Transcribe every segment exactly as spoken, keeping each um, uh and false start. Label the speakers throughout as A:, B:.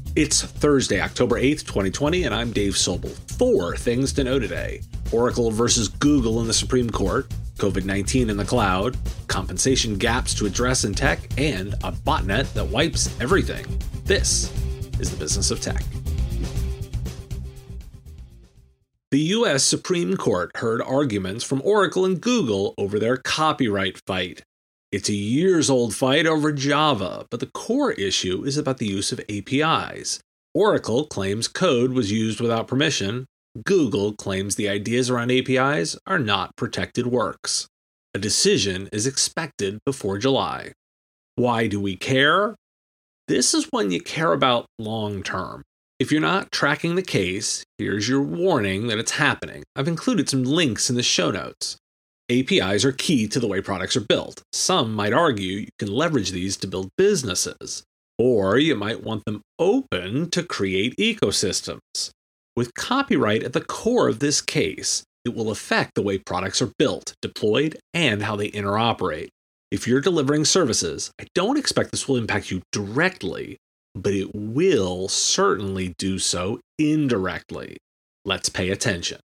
A: It's Thursday, October eighth, twenty twenty, and I'm Dave Sobel. Four things to know today. Oracle versus Google in the Supreme Court, COVID nineteen in the cloud, compensation gaps to address in tech, and a botnet that wipes everything. This is the business of tech. The U S Supreme Court heard arguments from Oracle and Google over their copyright fight. It's a years-old fight over Java, but the core issue is about the use of A P Is. Oracle claims code was used without permission. Google claims the ideas around A P Is are not protected works. A decision is expected before July. Why do we care? This is one you care about long-term. If you're not tracking the case, here's your warning that it's happening. I've included some links in the show notes. A P Is are key to the way products are built. Some might argue you can leverage these to build businesses, or you might want them open to create ecosystems. With copyright at the core of this case, it will affect the way products are built, deployed, and how they interoperate. If you're delivering services, I don't expect this will impact you directly, but it will certainly do so indirectly. Let's pay attention.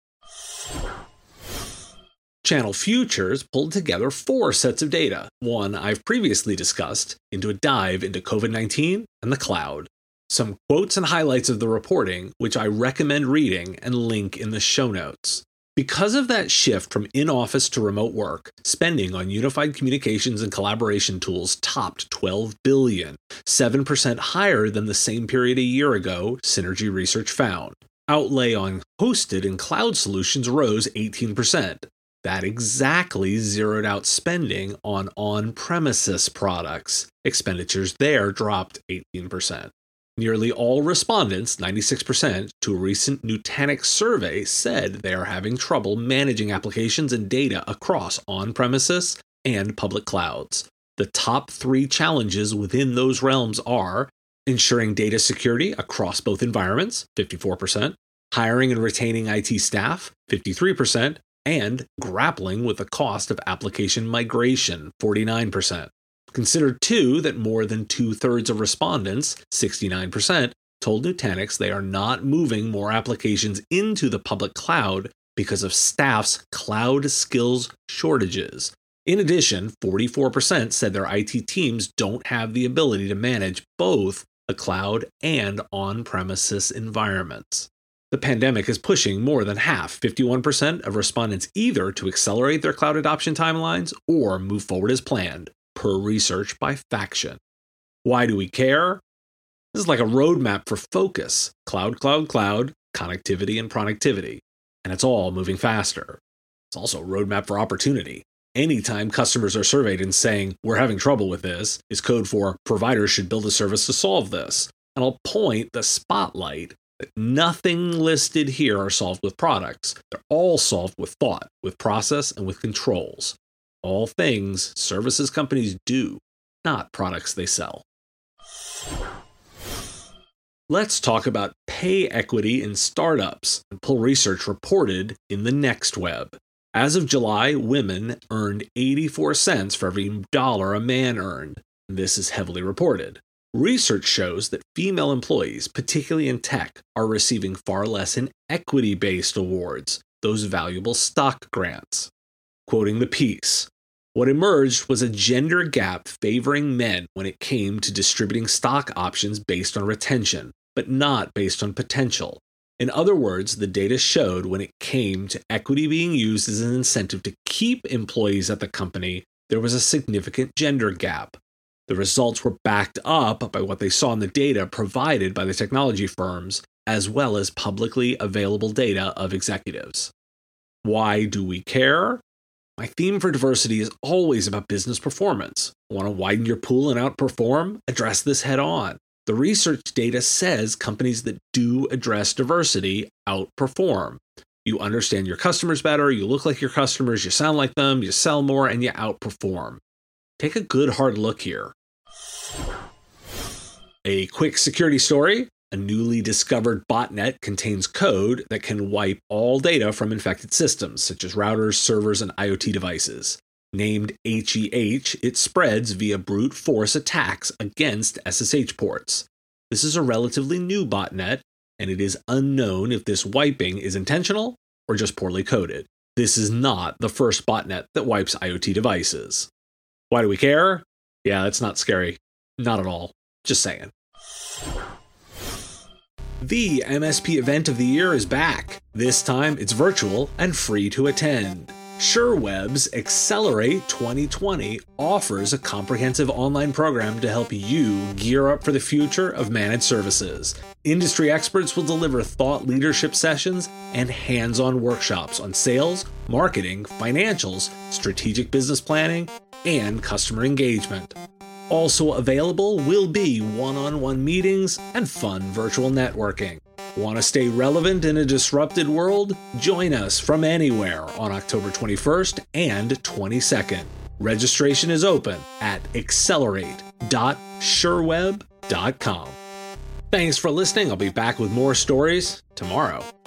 A: Channel Futures pulled together four sets of data, one I've previously discussed, into a dive into COVID nineteen and the cloud. Some quotes and highlights of the reporting, which I recommend reading and link in the show notes. Because of that shift from in-office to remote work, spending on unified communications and collaboration tools topped twelve billion dollars, seven percent higher than the same period a year ago, Synergy Research found. Outlay on hosted and cloud solutions rose eighteen percent. That exactly zeroed out spending on on-premises products. Expenditures there dropped eighteen percent. Nearly all respondents, ninety-six percent, to a recent Nutanix survey said they are having trouble managing applications and data across on-premises and public clouds. The top three challenges within those realms are ensuring data security across both environments, fifty-four percent, hiring and retaining I T staff, fifty-three percent, and grappling with the cost of application migration, forty-nine percent. Consider, too, that more than two-thirds of respondents, sixty-nine percent, told Nutanix they are not moving more applications into the public cloud because of staff's cloud skills shortages. In addition, forty-four percent said their I T teams don't have the ability to manage both the cloud and on-premises environments. The pandemic is pushing more than half, fifty-one percent, of respondents either to accelerate their cloud adoption timelines or move forward as planned, per research by Faction. Why do we care? This is like a roadmap for focus: cloud, cloud, cloud, connectivity, and productivity. And it's all moving faster. It's also a roadmap for opportunity. Anytime customers are surveyed and saying, "We're having trouble with this," is code for providers should build a service to solve this. And I'll point the spotlight that nothing listed here are solved with products. They're all solved with thought, with process, and with controls. All things services companies do, not products they sell. Let's talk about pay equity in startups. Pull Research reported in the Next Web. As of July, women earned eighty-four cents for every dollar a man earned. This is heavily reported. Research shows that female employees, particularly in tech, are receiving far less in equity-based awards, those valuable stock grants. Quoting the piece, "What emerged was a gender gap favoring men when it came to distributing stock options based on retention, but not based on potential. In other words, the data showed when it came to equity being used as an incentive to keep employees at the company, there was a significant gender gap. The results were backed up by what they saw in the data provided by the technology firms, as well as publicly available data of executives." Why do we care? My theme for diversity is always about business performance. Want to widen your pool and outperform? Address this head on. The research data says companies that do address diversity outperform. You understand your customers better, you look like your customers, you sound like them, you sell more, and you outperform. Take a good hard look here. A quick security story. A newly discovered botnet contains code that can wipe all data from infected systems, such as routers, servers, and IoT devices. Named H E H, it spreads via brute force attacks against S S H ports. This is a relatively new botnet, and it is unknown if this wiping is intentional or just poorly coded. This is not the first botnet that wipes IoT devices. Why do we care? Yeah, it's not scary. Not at all. Just saying. The M S P event of the year is back. This time it's virtual and free to attend. SureWeb's Accelerate twenty twenty offers a comprehensive online program to help you gear up for the future of managed services. Industry experts will deliver thought leadership sessions and hands-on workshops on sales, marketing, financials, strategic business planning, and customer engagement. Also available will be one-on-one meetings and fun virtual networking. Want to stay relevant in a disrupted world? Join us from anywhere on October twenty-first and twenty-second. Registration is open at accelerate dot sureweb dot com. Thanks for listening. I'll be back with more stories tomorrow.